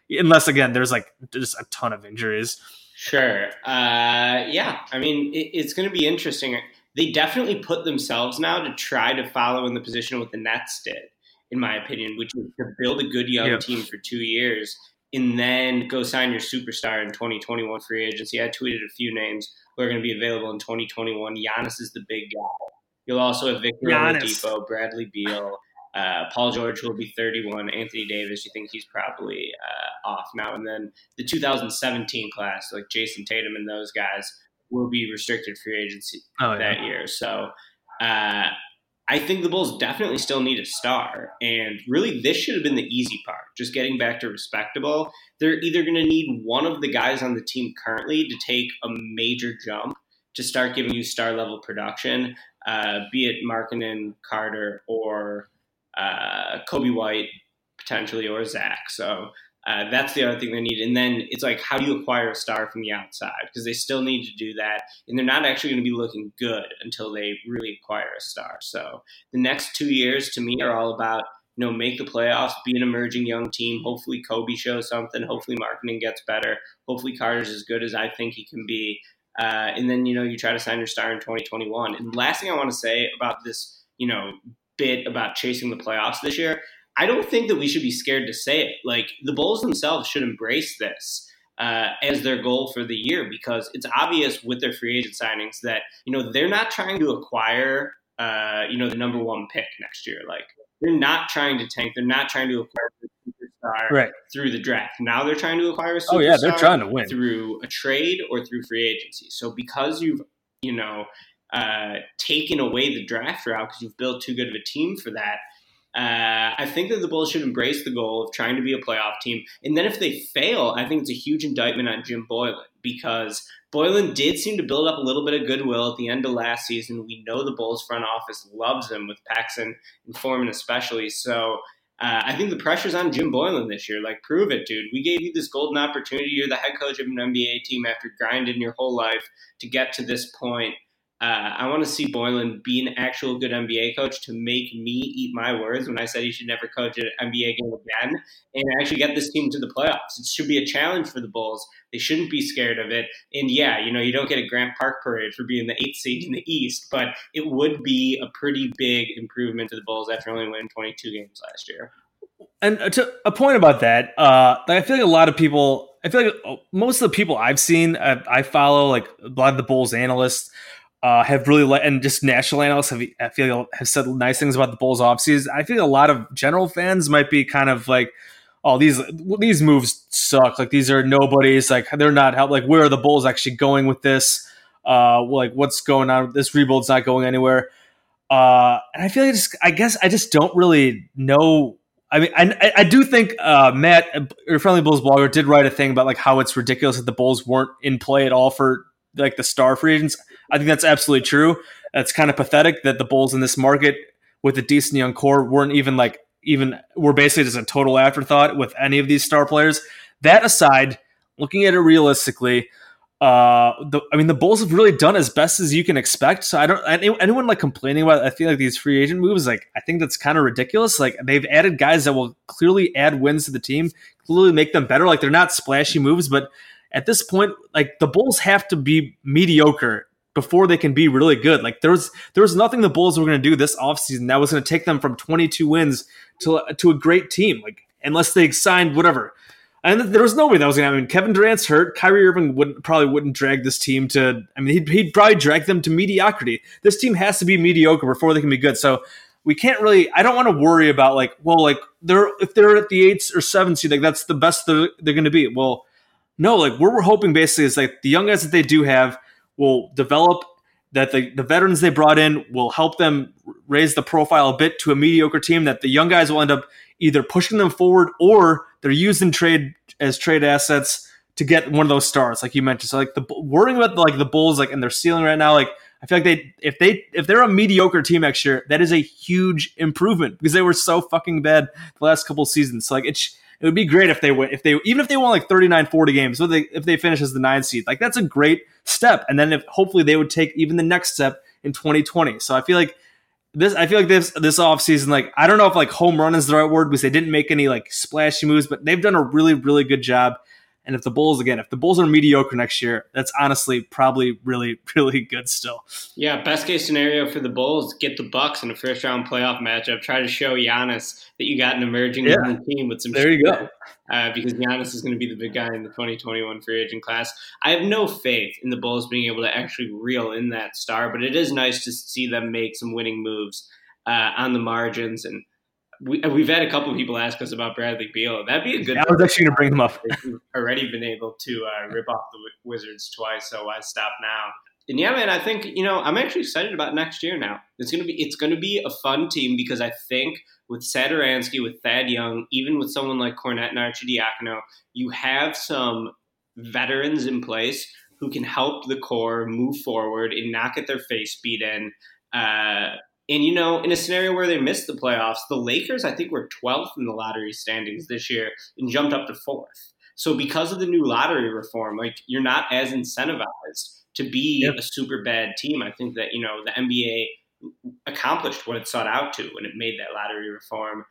unless again there's like just a ton of injuries. Sure. Yeah. I mean, it's going to be interesting. They definitely put themselves now to try to follow in the position what the Nets did, in my opinion, which was to build a good young team for 2 years and then go sign your superstar in 2021 free agency. I tweeted a few names who are going to be available in 2021. Giannis is the big guy. You'll also have Victor Oladipo, Bradley Beal, Paul George, who will be 31, Anthony Davis. You think he's probably off now. And then the 2017 class, like Jason Tatum and those guys, will be restricted free agency that year. So I think the Bulls definitely still need a star. And really, this should have been the easy part, just getting back to respectable. They're either going to need one of the guys on the team currently to take a major jump to start giving you star-level production, be it Markkanen, Carter, or Kobe White, potentially, or Zach. So that's the other thing they need. And then it's like, how do you acquire a star from the outside? Because they still need to do that. And they're not actually going to be looking good until they really acquire a star. So the next 2 years, to me, are all about, make the playoffs, be an emerging young team. Hopefully Kobe shows something. Hopefully Markkanen gets better. Hopefully Carter's as good as I think he can be. And then, you try to sign your star in 2021. And the last thing I want to say about this, bit about chasing the playoffs this year, I don't think that we should be scared to say it. Like, the Bulls themselves should embrace this as their goal for the year, because it's obvious with their free agent signings that, they're not trying to acquire, the number one pick next year. Like, they're not trying to tank. They're not trying to acquire a superstar through the draft. Now they're trying to acquire a superstar they're trying to win through a trade or through free agency. So because you've, taken away the draft route because you've built too good of a team for that, I think that the Bulls should embrace the goal of trying to be a playoff team. And then if they fail, I think it's a huge indictment on Jim Boylen, because Boylen did seem to build up a little bit of goodwill at the end of last season. We know the Bulls front office loves him, with Paxson and Foreman especially. So I think the pressure's on Jim Boylen this year. Like, prove it, dude. We gave you this golden opportunity. You're the head coach of an NBA team after grinding your whole life to get to this point. I want to see Boylen be an actual good NBA coach to make me eat my words when I said he should never coach an NBA game again, and actually get this team to the playoffs. It should be a challenge for the Bulls. They shouldn't be scared of it. And yeah, you don't get a Grant Park parade for being the 8th seed in the East, but it would be a pretty big improvement to the Bulls after only winning 22 games last year. And to a point about that, I feel like a lot of people, most of the people I've seen, I follow, like a lot of the Bulls analysts, have really and just national analysts have said nice things about the Bulls offseason. I feel like a lot of general fans might be kind of like, oh, these moves suck. Like, these are nobodies. Like, they're not help. Like, where are the Bulls actually going with this? Like, what's going on? This rebuild's not going anywhere. And I feel like I just don't really know. I mean, I do think Matt, your friendly Bulls blogger, did write a thing about like how it's ridiculous that the Bulls weren't in play at all for like the star free agents. I think that's absolutely true. It's kind of pathetic that the Bulls in this market with a decent young core were basically just a total afterthought with any of these star players. That aside, looking at it realistically, the Bulls have really done as best as you can expect. So anyone like complaining about it, I feel like these free agent moves, like, I think that's kind of ridiculous. Like, they've added guys that will clearly add wins to the team, clearly make them better. Like, they're not splashy moves, but at this point, like, the Bulls have to be mediocre before they can be really good. Like, there was nothing the Bulls were going to do this offseason that was going to take them from 22 wins to a great team, like, unless they signed whatever. And there was no way that was going to happen. I mean, Kevin Durant's hurt. Kyrie Irving wouldn't drag this team to. I mean, he'd probably drag them to mediocrity. This team has to be mediocre before they can be good. So we can't really. I don't want to worry about like, well, like if they're at the 8th or 7th seed, like that's the best they're going to be. Well, no, like what we're hoping basically is like the young guys that they do have will develop, that the veterans they brought in will help them raise the profile a bit to a mediocre team, that the young guys will end up either pushing them forward or they're used in trade assets to get one of those stars, like you mentioned. So like worrying about like the Bulls, like, and their ceiling right now, like I feel like if they're a mediocre team next year, that is a huge improvement because they were so fucking bad the last couple of seasons. So like it would be great if they won like 39, 40 games, so if they finish as the 9th seed, like that's a great step. And then hopefully they would take even the next step in 2020. So I feel like I feel like this offseason, like, I don't know if like home run is the right word because they didn't make any like splashy moves, but they've done a really, really good job. And if the Bulls are mediocre next year, that's honestly probably really, really good still. Yeah, best case scenario for the Bulls, get the Bucks in a first round playoff matchup. Try to show Giannis that you got an emerging team with some. There you go. Because Giannis is going to be the big guy in the 2021 free agent class. I have no faith in the Bulls being able to actually reel in that star, but it is nice to see them make some winning moves on the margins. And we've had a couple of people ask us about Bradley Beal. That'd be a good. I was actually going to bring him up. We've already been able to rip off the Wizards twice, so why stop now? And yeah, man, I think I'm actually excited about next year now. It's gonna be a fun team because I think with Satoransky, with Thad Young, even with someone like Kornet and Arcidiacono, you have some veterans in place who can help the core move forward and not get their face beat in. And, in a scenario where they missed the playoffs, the Lakers, I think, were 12th in the lottery standings this year and jumped up to 4th. So because of the new lottery reform, like, you're not as incentivized to be a super bad team. I think that, the NBA accomplished what it sought out to when it made that lottery reform.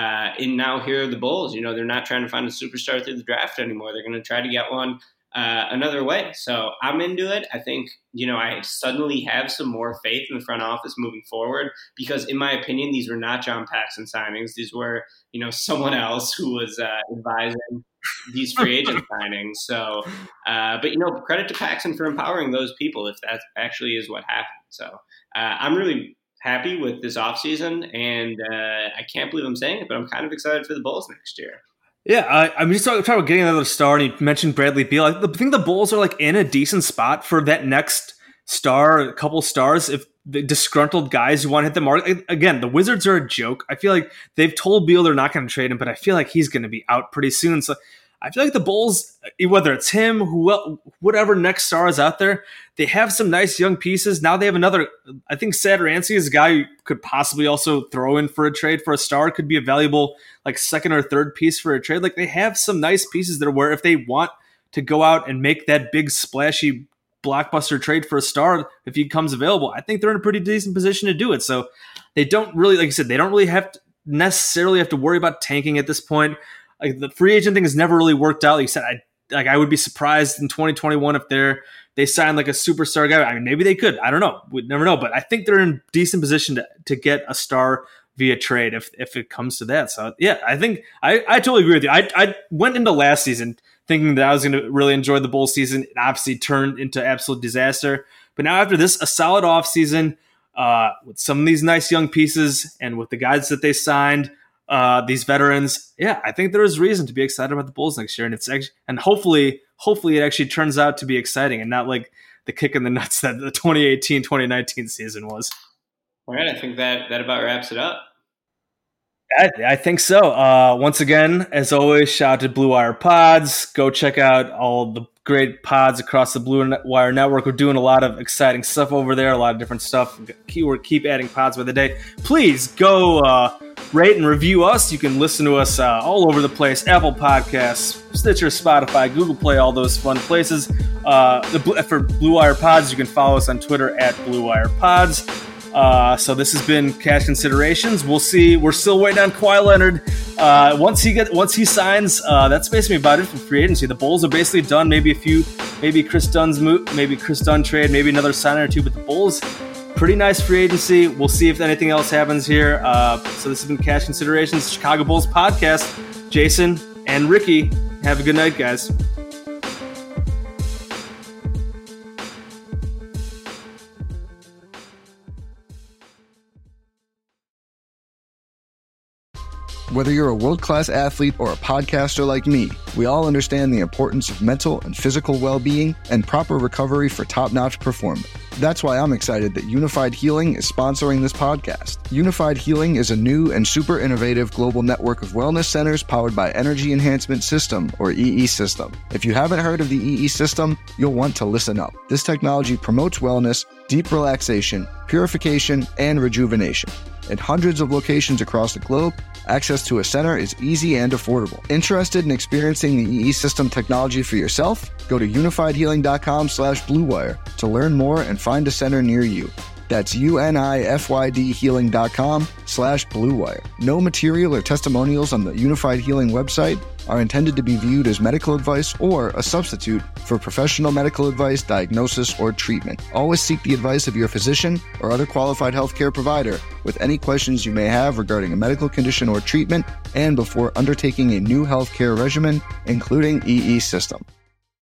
And now here are the Bulls. They're not trying to find a superstar through the draft anymore. They're going to try to get one another way. So I'm into it. I think, I suddenly have some more faith in the front office moving forward because, in my opinion, these were not John Paxson signings. These were, someone else who was advising these free agent signings. So, but, credit to Paxson for empowering those people if that actually is what happened. So I'm really happy with this offseason, and I can't believe I'm saying it, but I'm kind of excited for the Bulls next year. Yeah, I'm just talking about getting another star, and you mentioned Bradley Beal. I think the Bulls are like in a decent spot for that next star, a couple stars, if the disgruntled guys who want to hit the mark. Again, the Wizards are a joke. I feel like they've told Beal they're not going to trade him, but I feel like he's going to be out pretty soon. So I feel like the Bulls, whether it's him, whatever next star is out there, they have some nice young pieces. Now they have another. I think Satoransky is a guy who could possibly also throw in for a trade for a star. Could be a valuable like second or third piece for a trade. Like, they have some nice pieces there where if they want to go out and make that big splashy blockbuster trade for a star, if he comes available, I think they're in a pretty decent position to do it. So they don't really, like you said, they don't really necessarily have to worry about tanking at this point. Like, the free agent thing has never really worked out. Like you said, I would be surprised in 2021 if they sign like a superstar guy. I mean, maybe they could. I don't know. We'd never know. But I think they're in a decent position to get a star via trade if it comes to that. So yeah, I think I totally agree with you. I went into last season thinking that I was going to really enjoy the Bulls season. It obviously turned into absolute disaster. But now after this, a solid offseason with some of these nice young pieces and with the guys that they signed, these veterans, yeah, I think there is reason to be excited about the Bulls next year. And it's actually, and hopefully it actually turns out to be exciting and not like the kick in the nuts that the 2018-2019 season was. All right, I think that about wraps it up. I think so. Once again, as always, shout out to Blue Wire Pods. Go check out all the great pods across the Blue Wire Network. We're doing a lot of exciting stuff over there, a lot of different stuff. We keep adding pods by the day. Please go rate and review us. You can listen to us all over the place. Apple Podcasts, Stitcher, Spotify, Google Play, all those fun places. For Blue Wire Pods, you can follow us on Twitter at Blue Wire Pods. So this has been Cash Considerations. We'll see. We're still waiting on Kawhi Leonard. Once he signs, that's basically about it for free agency. The Bulls are basically done. Maybe Chris Dunn's move, maybe Chris Dunn trade, maybe another signer or two. But the Bulls, pretty nice free agency. We'll see if anything else happens here. So this has been Cash Considerations, Chicago Bulls podcast. Jason and Ricky, have a good night, guys. Whether you're a world-class athlete or a podcaster like me, we all understand the importance of mental and physical well-being and proper recovery for top-notch performance. That's why I'm excited that Unified Healing is sponsoring this podcast. Unified Healing is a new and super innovative global network of wellness centers powered by Energy Enhancement System, or EE System. If you haven't heard of the EE System, you'll want to listen up. This technology promotes wellness, deep relaxation, purification, and rejuvenation. At hundreds of locations across the globe, access to a center is easy and affordable. Interested in experiencing the EE System technology for yourself? Go to unifiedhealing.com/bluewire to learn more and find a center near you. That's unifydhealing.com/Blue Wire. No material or testimonials on the Unified Healing website are intended to be viewed as medical advice or a substitute for professional medical advice, diagnosis, or treatment. Always seek the advice of your physician or other qualified healthcare provider with any questions you may have regarding a medical condition or treatment and before undertaking a new healthcare regimen, including EE system.